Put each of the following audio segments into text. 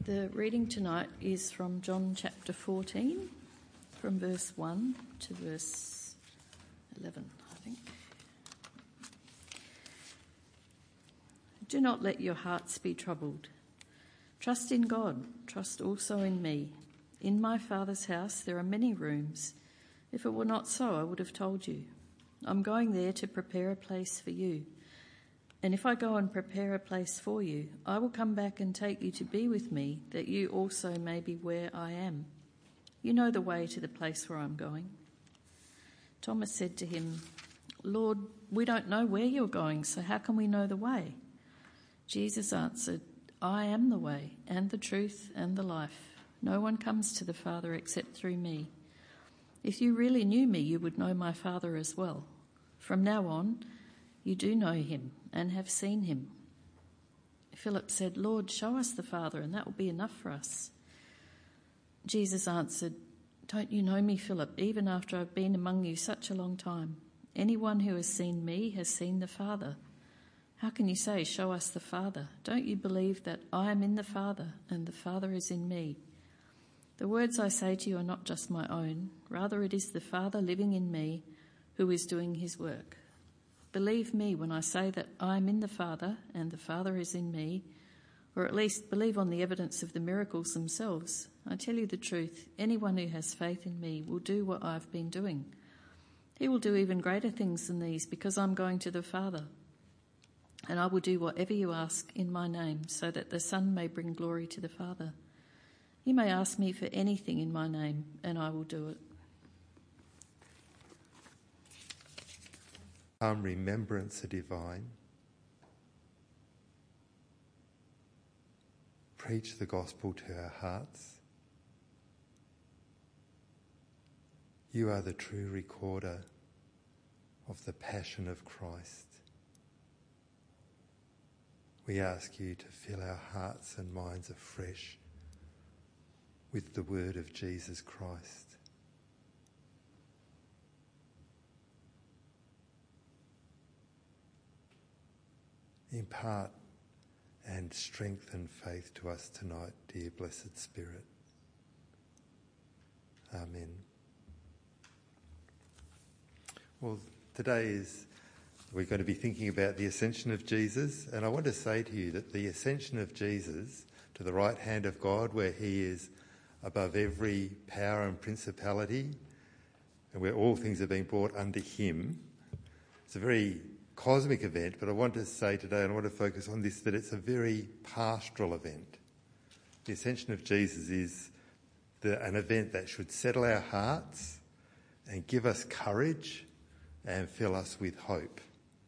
The reading tonight is from John chapter 14, from verse 1 to verse 11, I think. Do not let your hearts be troubled. Trust in God, trust also in me. In my Father's house there are many rooms. If it were not so, I would have told you. I'm going there to prepare a place for you. And if I go and prepare a place for you, I will come back and take you to be with me, that you also may be where I am. You know the way to the place where I'm going. Thomas said to him, Lord, we don't know where you're going, so how can we know the way? Jesus answered, I am the way and the truth and the life. No one comes to the Father except through me. If you really knew me, you would know my Father as well. From now on, you do know him and have seen him. Philip said, Lord, show us the Father, and that will be enough for us. Jesus answered, Don't you know me, Philip, even after I've been among you such a long time? Anyone who has seen me has seen the Father. How can you say, show us the Father? Don't you believe that I am in the Father and the Father is in me? The words I say to you are not just my own. Rather, it is the Father living in me who is doing his work. Believe me when I say that I am in the Father and the Father is in me, or at least believe on the evidence of the miracles themselves. I tell you the truth, anyone who has faith in me will do what I've been doing. He will do even greater things than these because I'm going to the Father. And I will do whatever you ask in my name, so that the Son may bring glory to the Father. You may ask me for anything in my name, and I will do it. Remembrance the divine. Preach the gospel to our hearts. You are the true recorder of the passion of Christ. We ask you to fill our hearts and minds afresh with the word of Jesus Christ. Impart and strengthen faith to us tonight, dear blessed Spirit. Amen. Well, we're going to be thinking about the ascension of Jesus, and I want to say to you that the ascension of Jesus to the right hand of God, where he is above every power and principality, and where all things are being brought under him, it's a very cosmic event, but I want to say today, and I want to focus on this, that it's a very pastoral event. The ascension of Jesus is an event that should settle our hearts and give us courage and fill us with hope.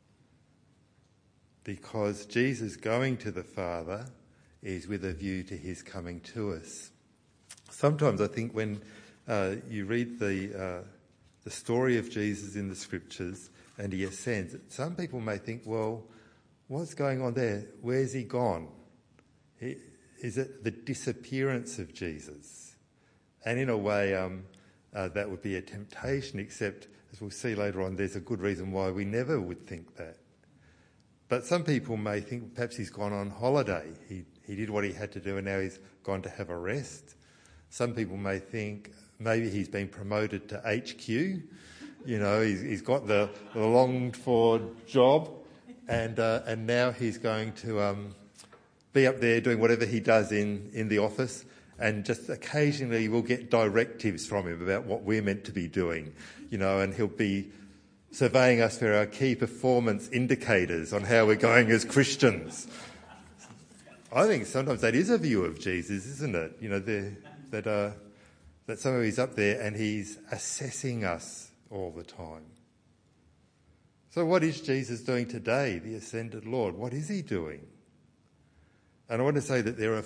Because Jesus going to the Father is with a view to his coming to us. Sometimes I think when you read the story of Jesus in the Scriptures and he ascends, some people may think, well, what's going on there? Where's he gone? Is it the disappearance of Jesus? And in a way, that would be a temptation, except, as we'll see later on, there's a good reason why we never would think that. But some people may think perhaps he's gone on holiday. He did what he had to do and now he's gone to have a rest. Some people may think maybe he's been promoted to HQ. You know, he's got the longed-for job, and now he's going to be up there doing whatever he does in the office, and just occasionally we'll get directives from him about what we're meant to be doing, you know, and he'll be surveying us for our key performance indicators on how we're going as Christians. I think sometimes that is a view of Jesus, isn't it? You know, that somehow he's up there and he's assessing us all the time. So what is Jesus doing today, the ascended Lord? What is he doing? And I want to say that there are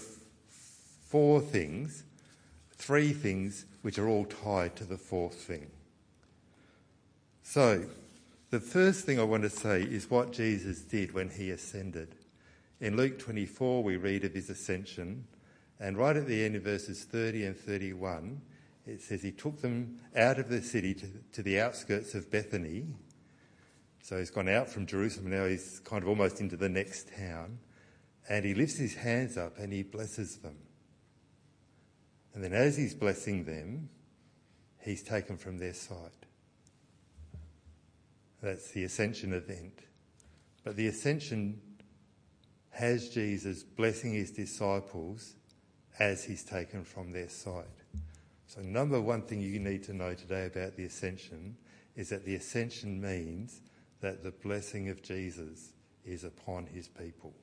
three things which are all tied to the fourth thing. So the first thing I want to say is what Jesus did when he ascended. In Luke 24 we read of his ascension, and right at the end of verses 30 and 31 it says he took them out of the city to the outskirts of Bethany. So he's gone out from Jerusalem, now he's kind of almost into the next town. And he lifts his hands up and he blesses them. And then as he's blessing them, he's taken from their sight. That's the ascension event. But the ascension has Jesus blessing his disciples as he's taken from their sight. So number one thing you need to know today about the ascension is that the ascension means that the blessing of Jesus is upon his people.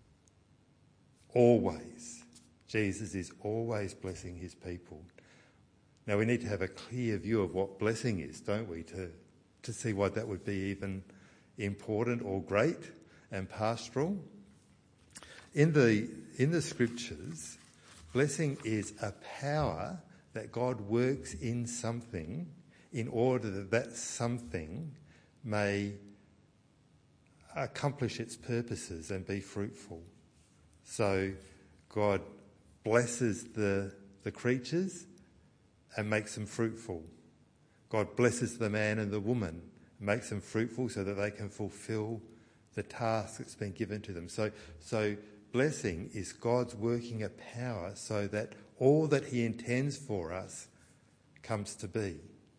Always. Jesus is always blessing his people. Now we need to have a clear view of what blessing is, don't we, to see why that would be even important or great and pastoral. In the scriptures, blessing is a power that God works in something in order that that something may accomplish its purposes and be fruitful. So God blesses the creatures and makes them fruitful. God blesses the man and the woman, makes them fruitful so that they can fulfill the task that's been given to them. So blessing is God's working a power so that all that he intends for us comes to be.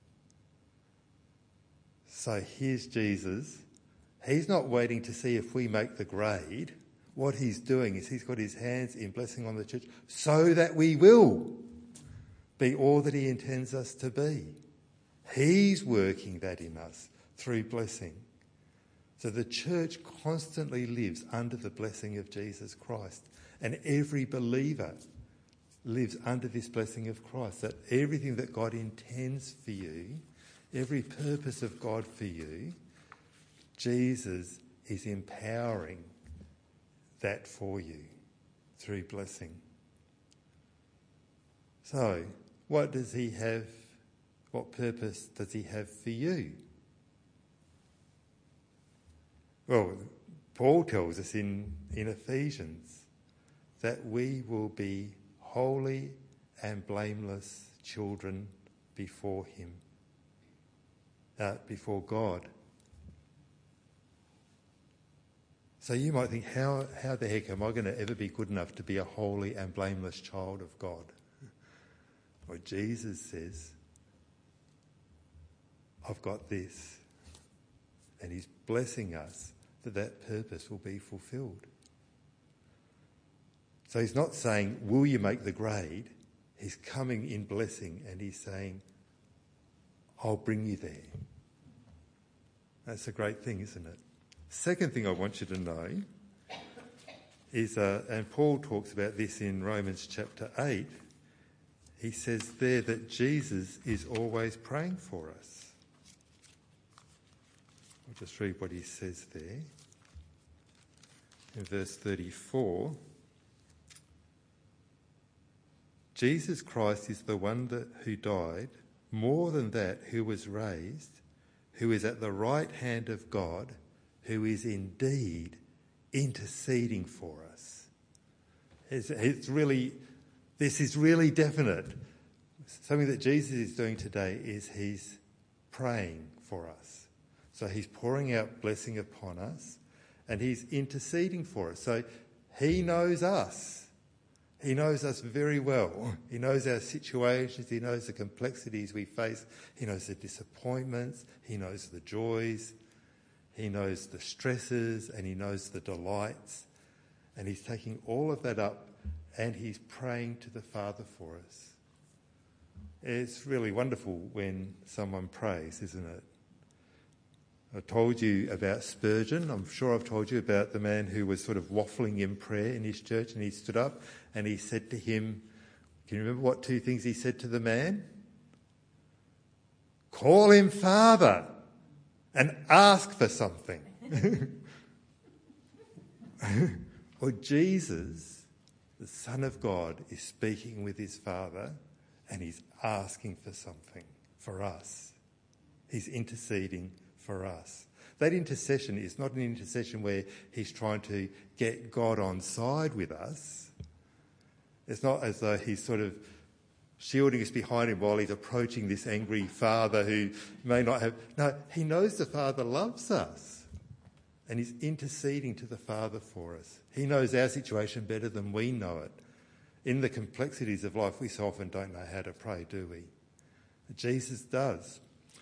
So here's Jesus. He's not waiting to see if we make the grade. What he's doing is he's got his hands in blessing on the church so that we will be all that he intends us to be. He's working that in us through blessing. So the church constantly lives under the blessing of Jesus Christ. And every believer lives under this blessing of Christ. That everything that God intends for you, every purpose of God for you, Jesus is empowering that for you through blessing. So, what does he have? What purpose does he have for you? Well, Paul tells us in Ephesians that we will be holy and blameless children before him, before God. So you might think, how the heck am I going to ever be good enough to be a holy and blameless child of God? Well, Jesus says, I've got this. And he's blessing us that purpose will be fulfilled. So he's not saying, will you make the grade? He's coming in blessing and he's saying, I'll bring you there. That's a great thing, isn't it? Second thing I want you to know is, and Paul talks about this in Romans chapter 8, he says there that Jesus is always praying for us. I'll just read what he says there. In verse 34, Jesus Christ is the one who died, more than that, who was raised, who is at the right hand of God, who is indeed interceding for us. This is really definite. Something that Jesus is doing today is he's praying for us. So he's pouring out blessing upon us and he's interceding for us. So he knows us. He knows us very well. He knows our situations. He knows the complexities we face. He knows the disappointments. He knows the joys. He knows the stresses and he knows the delights. And he's taking all of that up and he's praying to the Father for us. It's really wonderful when someone prays, isn't it? I told you about Spurgeon. I'm sure I've told you about the man who was sort of waffling in prayer in his church, and he stood up and he said to him, can you remember what two things he said to the man? Call him Father and ask for something. Or Jesus, the Son of God, is speaking with his Father and he's asking for something for us. He's interceding for us. That intercession is not an intercession where he's trying to get God on side with us. It's not as though he's sort of shielding us behind him while he's approaching this angry Father who may not have... No, he knows the Father loves us and he's interceding to the Father for us. He knows our situation better than we know it. In the complexities of life, we so often don't know how to pray, do we? Jesus does.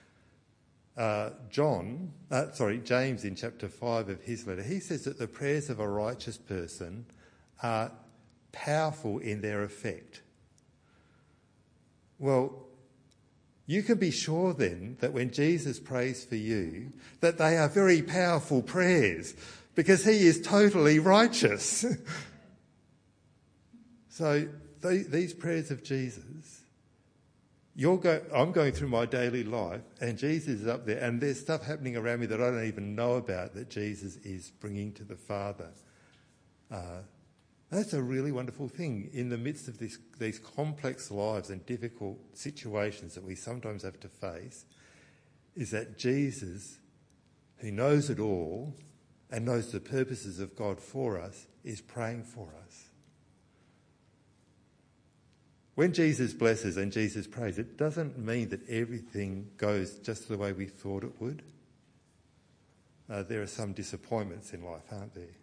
James in chapter 5 of his letter, he says that the prayers of a righteous person are powerful in their effect. Well, you can be sure then that when Jesus prays for you, that they are very powerful prayers because he is totally righteous. So these prayers of Jesus, I'm going through my daily life and Jesus is up there and there's stuff happening around me that I don't even know about that Jesus is bringing to the Father. That's a really wonderful thing in the midst of these complex lives and difficult situations that we sometimes have to face, is that Jesus, who knows it all and knows the purposes of God for us, is praying for us. When Jesus blesses and Jesus prays, it doesn't mean that everything goes just the way we thought it would. There are some disappointments in life, aren't there?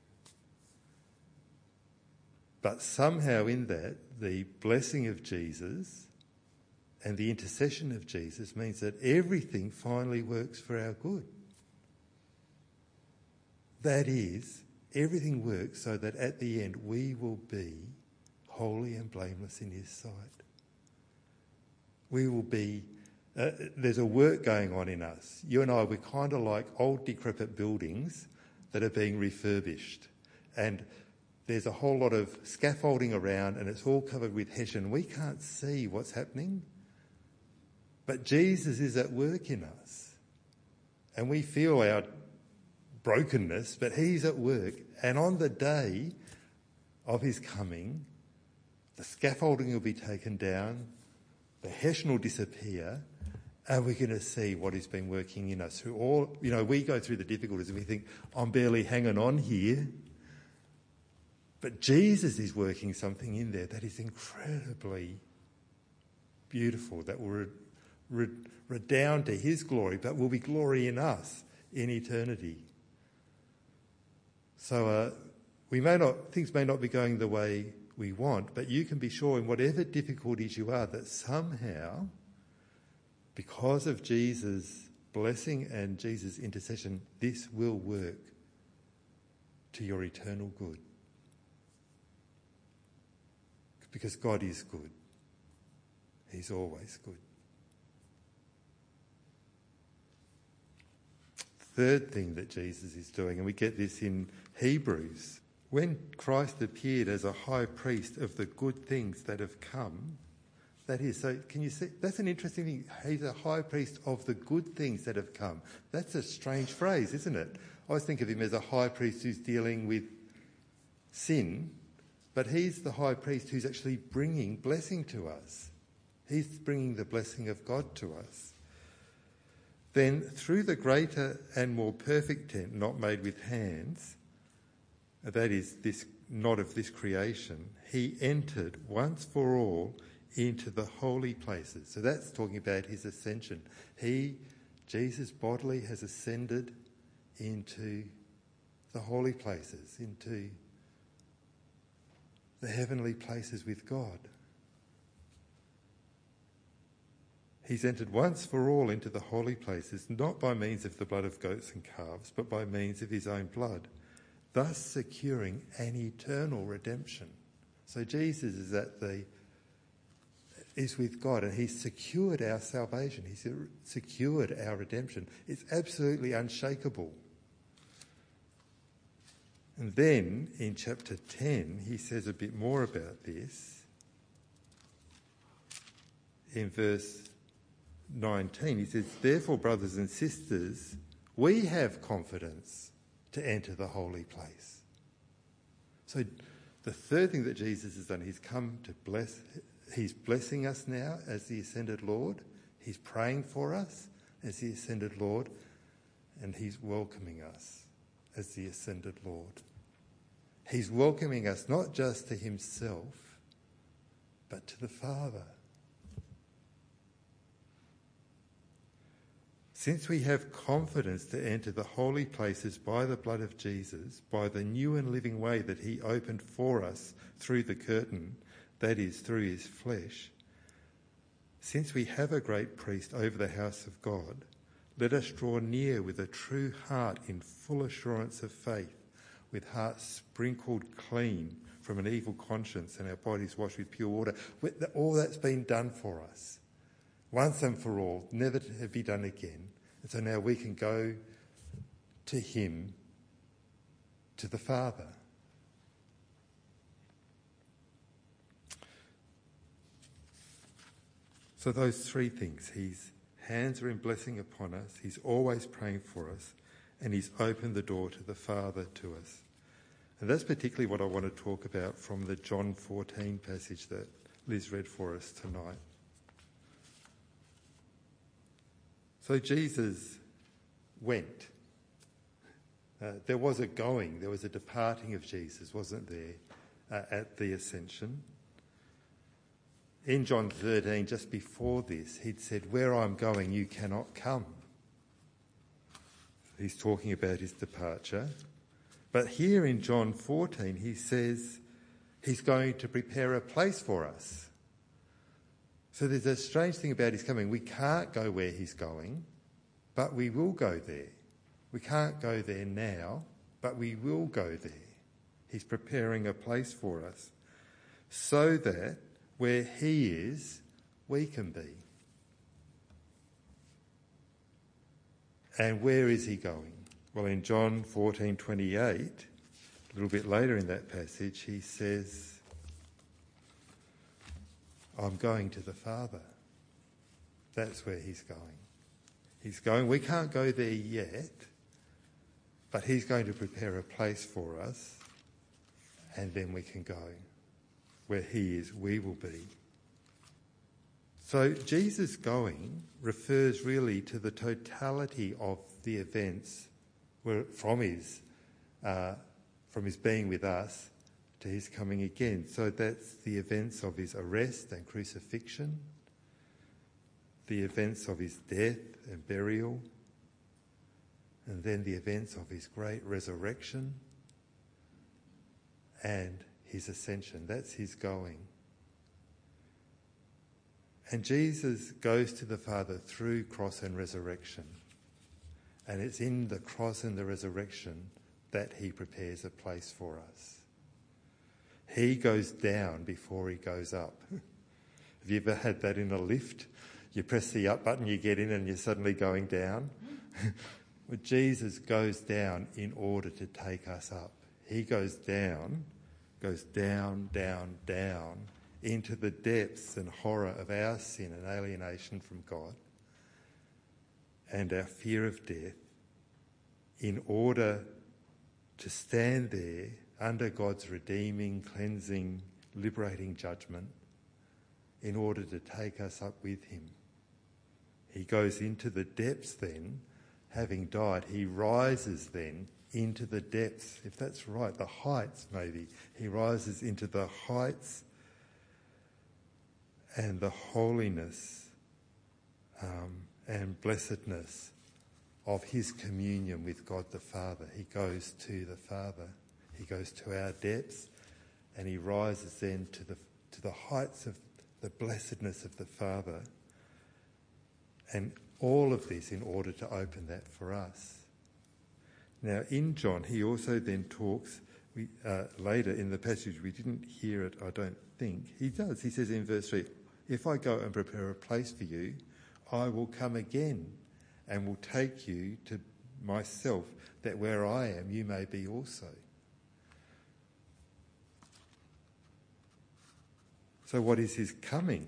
But somehow in that, the blessing of Jesus and the intercession of Jesus means that everything finally works for our good. That is, everything works so that at the end we will be holy and blameless in his sight. We will be, there's a work going on in us. You and I, we're kind of like old decrepit buildings that are being refurbished. And there's a whole lot of scaffolding around and it's all covered with hessian. We can't see what's happening. But Jesus is at work in us. And we feel our brokenness, but he's at work. And on the day of his coming, the scaffolding will be taken down, the hessian will disappear, and we're going to see what he's been working in us. Through all, we go through the difficulties and we think, I'm barely hanging on here. But Jesus is working something in there that is incredibly beautiful, that will redound to his glory, but will be glory in us in eternity. So things may not be going the way we want, but you can be sure in whatever difficulties you are that somehow, because of Jesus' blessing and Jesus' intercession, this will work to your eternal good. Because God is good. He's always good. Third thing that Jesus is doing, and we get this in Hebrews, when Christ appeared as a high priest of the good things that have come, that is, so can you see, that's an interesting thing. He's a high priest of the good things that have come. That's a strange phrase, isn't it? I always think of him as a high priest who's dealing with sin, but he's the high priest who's actually bringing blessing to us. He's bringing the blessing of God to us. Then through the greater and more perfect tent, not made with hands, that is, this not of this creation, he entered once for all into the holy places. So that's talking about his ascension. Jesus bodily has ascended into the holy places, into the heavenly places with God. He's entered once for all into the holy places, not by means of the blood of goats and calves, but by means of his own blood, thus securing an eternal redemption. So Jesus is with God and he's secured our salvation. He's secured our redemption. It's absolutely unshakable. And then in chapter 10, he says a bit more about this. In verse 19, he says, therefore, brothers and sisters, we have confidence to enter the holy place. So the third thing that Jesus has done, he's come to bless, he's blessing us now as the ascended Lord. He's praying for us as the ascended Lord, and he's welcoming us as the ascended Lord. He's welcoming us not just to himself, but to the Father. Since we have confidence to enter the holy places by the blood of Jesus, by the new and living way that he opened for us through the curtain, that is, through his flesh, since we have a great priest over the house of God, let us draw near with a true heart in full assurance of faith, with hearts sprinkled clean from an evil conscience and our bodies washed with pure water. All that's been done for us, once and for all, never to be done again. And so now we can go to him, to the Father. So those three things, his hands are in blessing upon us, he's always praying for us, and he's opened the door to the Father to us. And that's particularly what I want to talk about from the John 14 passage that Liz read for us tonight. So Jesus went. There was a going, there was a departing of Jesus, wasn't there, at the ascension. In John 13, just before this, he'd said, "Where I'm going, you cannot come." He's talking about his departure. But here in John 14, he says he's going to prepare a place for us. So there's a strange thing about his coming. We can't go where he's going, but we will go there. We can't go there now, but we will go there. He's preparing a place for us so that where he is, we can be. And where is he going? Well, in John 14:28, a little bit later in that passage, he says, "I'm going to the Father." That's where he's going. He's going, we can't go there yet, but he's going to prepare a place for us, and then we can go. Where he is, we will be. So Jesus going refers really to the totality of the events from his being with us to his coming again. So that's the events of his arrest and crucifixion, the events of his death and burial, and then the events of his great resurrection and his ascension. That's his going. And Jesus goes to the Father through cross and resurrection. And it's in the cross and the resurrection that he prepares a place for us. He goes down before he goes up. Have you ever had that in a lift? You press the up button, you get in, and you're suddenly going down. Well, Jesus goes down in order to take us up. He goes down, down, down into the depths and horror of our sin and alienation from God and our fear of death, in order to stand there under God's redeeming, cleansing, liberating judgment, in order to take us up with him. He goes into the depths then, having died. He rises then into the depths, if that's right, the heights maybe. He rises into the heights and the holiness and blessedness of his communion with God the Father. He goes to the Father. He goes to our depths, and he rises then to the heights of the blessedness of the Father. And all of this in order to open that for us. Now in John, he also then talks, later in the passage, we didn't hear it, I don't think. He does. He says in verse 3, "If I go and prepare a place for you, I will come again and will take you to myself, that where I am, you may be also." So what is his coming?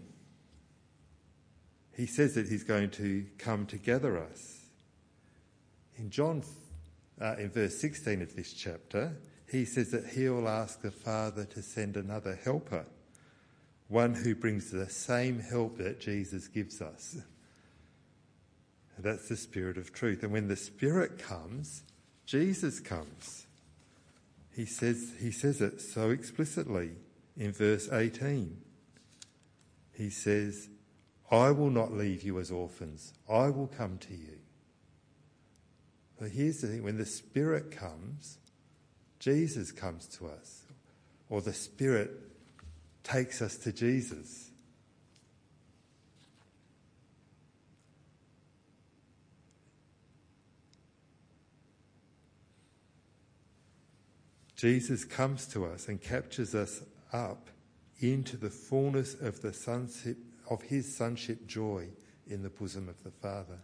He says that he's going to come to gather us. In John, in verse 16 of this chapter, he says that he will ask the Father to send another helper, one who brings the same help that Jesus gives us. And that's the Spirit of truth. And when the Spirit comes, Jesus comes. He says it so explicitly in verse 18. He says, "I will not leave you as orphans. I will come to you." But here's the thing, when the Spirit comes, Jesus comes to us, or the Spirit takes us to Jesus. Jesus comes to us and captures us up into the fullness of the sonship, of his sonship joy in the bosom of the Father.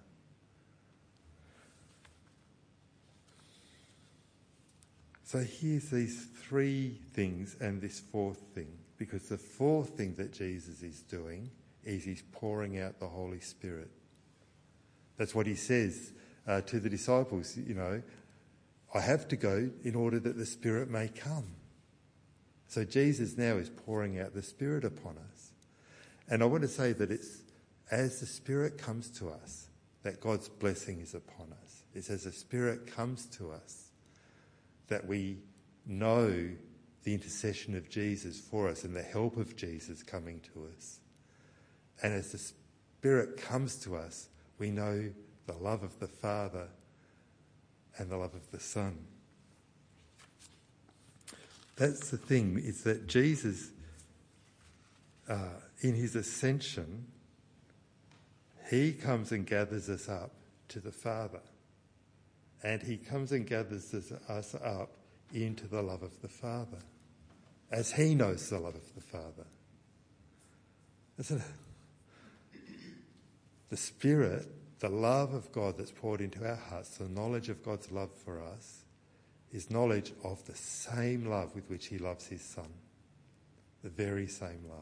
So here's these three things and this fourth thing, because the fourth thing that Jesus is doing is he's pouring out the Holy Spirit. That's what he says to the disciples, I have to go in order that the Spirit may come. So Jesus now is pouring out the Spirit upon us. And I want to say that it's as the Spirit comes to us that God's blessing is upon us. It's as the Spirit comes to us that we know the intercession of Jesus for us and the help of Jesus coming to us. And as the Spirit comes to us, we know the love of the Father and the love of the Son. That's the thing, is that Jesus, in his ascension, he comes and gathers us up to the Father. And he comes and gathers us up into the love of the Father, as he knows the love of the Father. The Spirit, the love of God that's poured into our hearts, the knowledge of God's love for us, is knowledge of the same love with which he loves his Son. The very same love.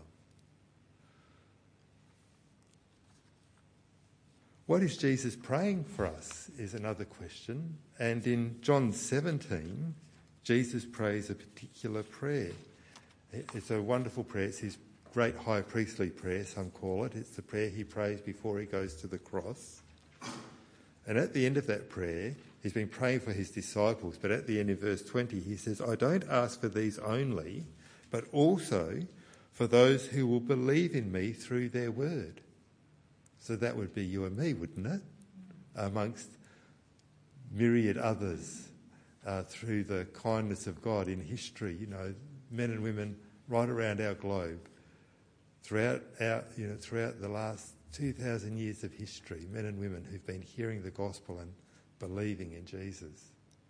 What is Jesus praying for us is another question. And in John 17, Jesus prays a particular prayer. It's a wonderful prayer. It's his great high priestly prayer, some call it. It's the prayer he prays before he goes to the cross. And at the end of that prayer, he's been praying for his disciples, but at the end of verse 20, he says, I don't ask for these only, but also for those who will believe in me through their word. So that would be you and me, wouldn't it? Amongst myriad others, through the kindness of God in history, men and women right around our globe, throughout the last 2,000 years of history, men and women who've been hearing the gospel and believing in Jesus.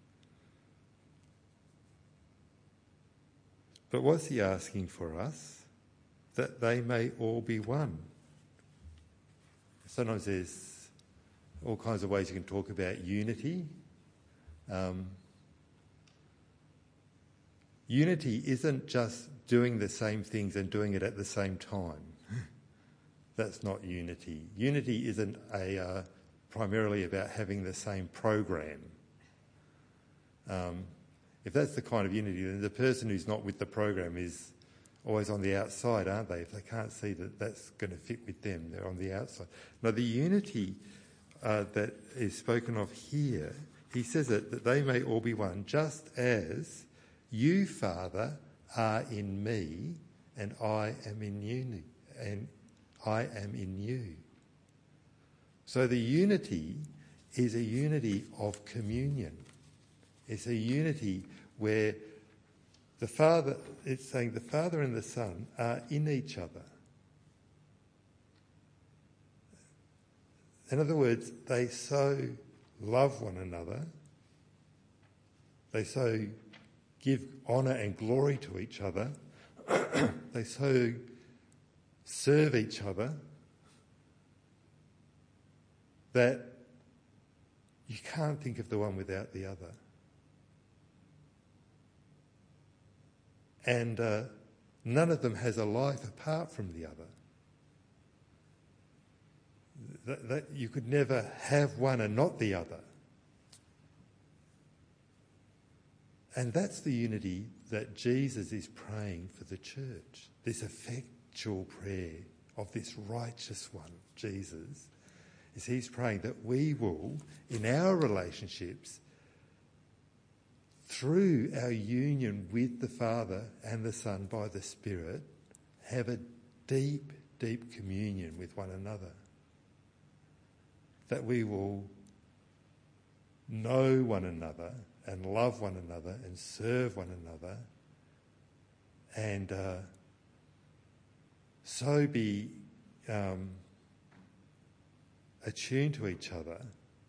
But what's he asking for us? That they may all be one. Sometimes there's all kinds of ways you can talk about unity. Unity isn't just doing the same things and doing it at the same time. That's not unity. Unity isn't primarily about having the same program. If that's the kind of unity, then the person who's not with the program is always on the outside, aren't they? If they can't see that that's going to fit with them, they're on the outside. Now, the unity that is spoken of here, he says that they may all be one, just as you, Father, are in me, and I am in you, and I am in you. So the unity is a unity of communion. It's a unity where it's saying the Father and the Son are in each other. In other words, they so love one another, they so give honour and glory to each other, they so serve each other that you can't think of the one without the other. And none of them has a life apart from the other. That you could never have one and not the other. And that's the unity that Jesus is praying for the church. This effectual prayer of this righteous one, Jesus, is he's praying that we will, in our relationships, through our union with the Father and the Son by the Spirit, have a deep, deep communion with one another. That we will know one another and love one another and serve one another and so be attuned to each other,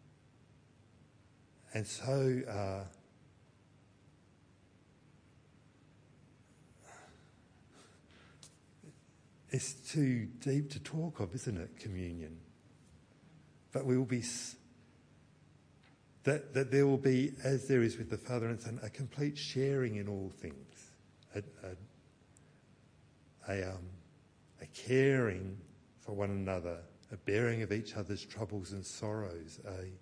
and so it's too deep to talk of, isn't it, communion? But we will be, that there will be, as there is with the Father and Son, a complete sharing in all things, a caring for one another, a bearing of each other's troubles and sorrows,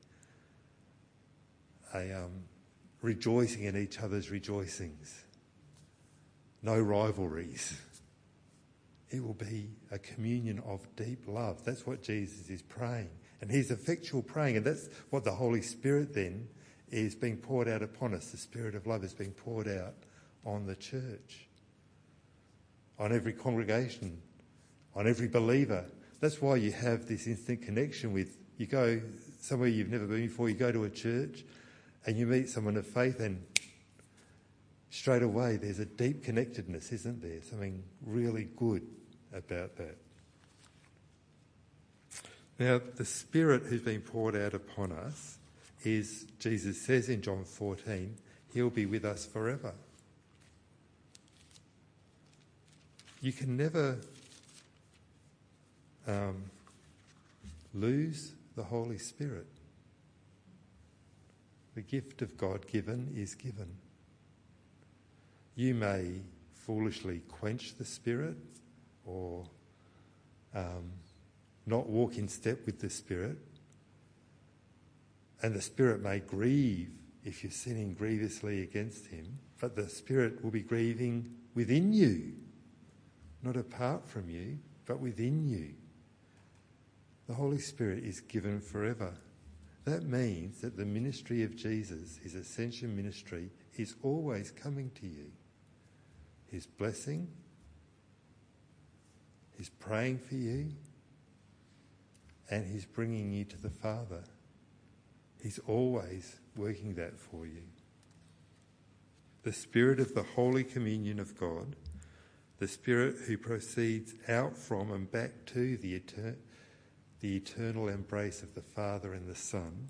a rejoicing in each other's rejoicings, no rivalries. It will be a communion of deep love. That's what Jesus is praying. And he's effectual praying, and that's what the Holy Spirit then is being poured out upon us. The Spirit of love is being poured out on the church, on every congregation, on every believer. That's why you have this instant connection with, you go somewhere you've never been before, you go to a church and you meet someone of faith, and straight away there's a deep connectedness, isn't there? Something really good about that. Now, the Spirit who's been poured out upon us is, Jesus says in John 14, he'll be with us forever. You can never lose the Holy Spirit. The gift of God given is given. You may foolishly quench the Spirit or not walk in step with the Spirit, and the Spirit may grieve if you're sinning grievously against him, but the Spirit will be grieving within you, not apart from you, but within you. The Holy Spirit is given forever. That means that the ministry of Jesus, his ascension ministry, is always coming to you. His blessing, he's praying for you, and he's bringing you to the Father. He's always working that for you. The Spirit of the Holy Communion of God, the Spirit who proceeds out from and back to the eternal embrace of the Father and the Son,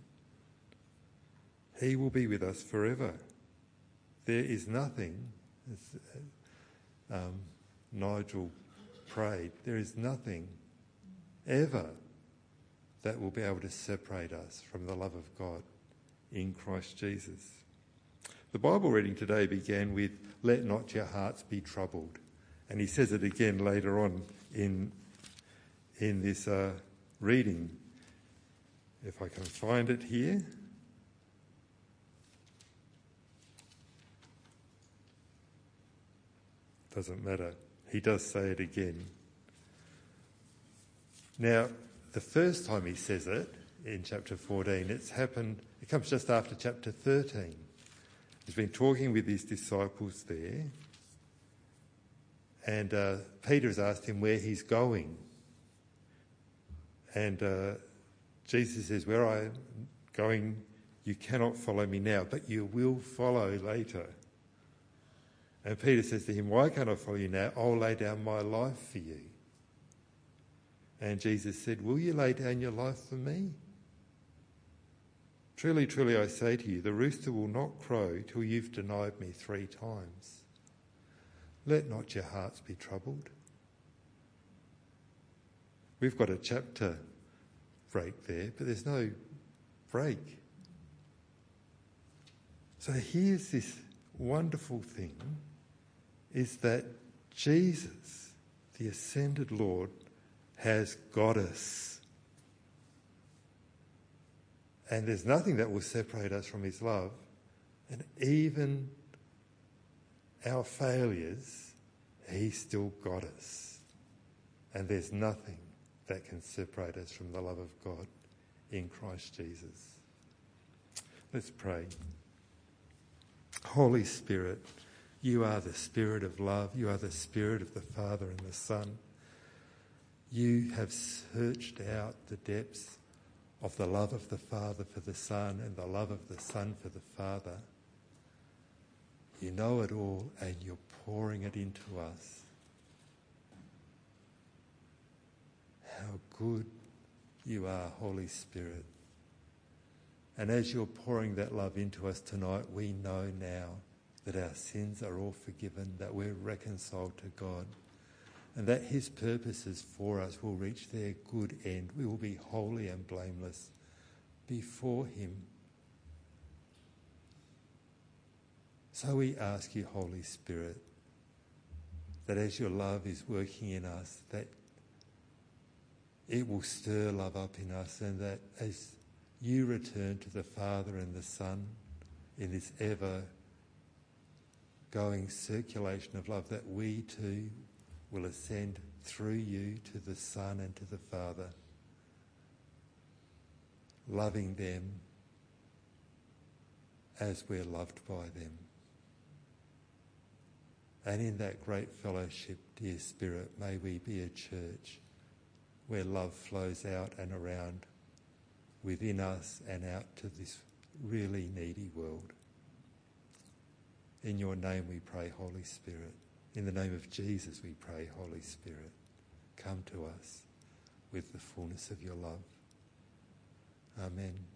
he will be with us forever. There is nothing, as Nigel prayed, there is nothing ever that will be able to separate us from the love of God in Christ Jesus. The Bible reading today began with, "Let not your hearts be troubled." And he says it again later on in this reading. If I can find it here. Doesn't matter. He does say it again. Now, the first time he says it, in chapter 14, it comes just after chapter 13. He's been talking with his disciples there, and Peter has asked him where he's going. And Jesus says, "Where I am going, you cannot follow me now, but you will follow later." And Peter says to him, "Why can't I follow you now? I'll lay down my life for you." And Jesus said, "Will you lay down your life for me? Truly, truly, I say to you, the rooster will not crow till you've denied me 3 times. Let not your hearts be troubled." We've got a chapter break there, but there's no break. So here's this wonderful thing, is that Jesus, the ascended Lord, has got us. And there's nothing that will separate us from his love. And even our failures, he's still got us. And there's nothing that can separate us from the love of God in Christ Jesus. Let's pray. Holy Spirit, you are the Spirit of love. You are the Spirit of the Father and the Son. You have searched out the depths of the love of the Father for the Son and the love of the Son for the Father. You know it all, and you're pouring it into us. how good you are, Holy Spirit. And as you're pouring that love into us tonight, we know now that our sins are all forgiven, that we're reconciled to God, and that his purposes for us will reach their good end. We will be holy and blameless before him. So we ask you, Holy Spirit, that as your love is working in us, that it will stir love up in us, and that as you return to the Father and the Son in this ever-going circulation of love, that we too will ascend through you to the Son and to the Father, loving them as we're loved by them. And in that great fellowship, dear Spirit, may we be a church where love flows out and around within us and out to this really needy world. In your name we pray, Holy Spirit. In the name of Jesus we pray, Holy Spirit. Come to us with the fullness of your love. Amen.